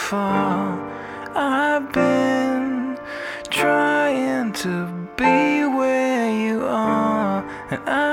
fall. I've been trying to be where you are, and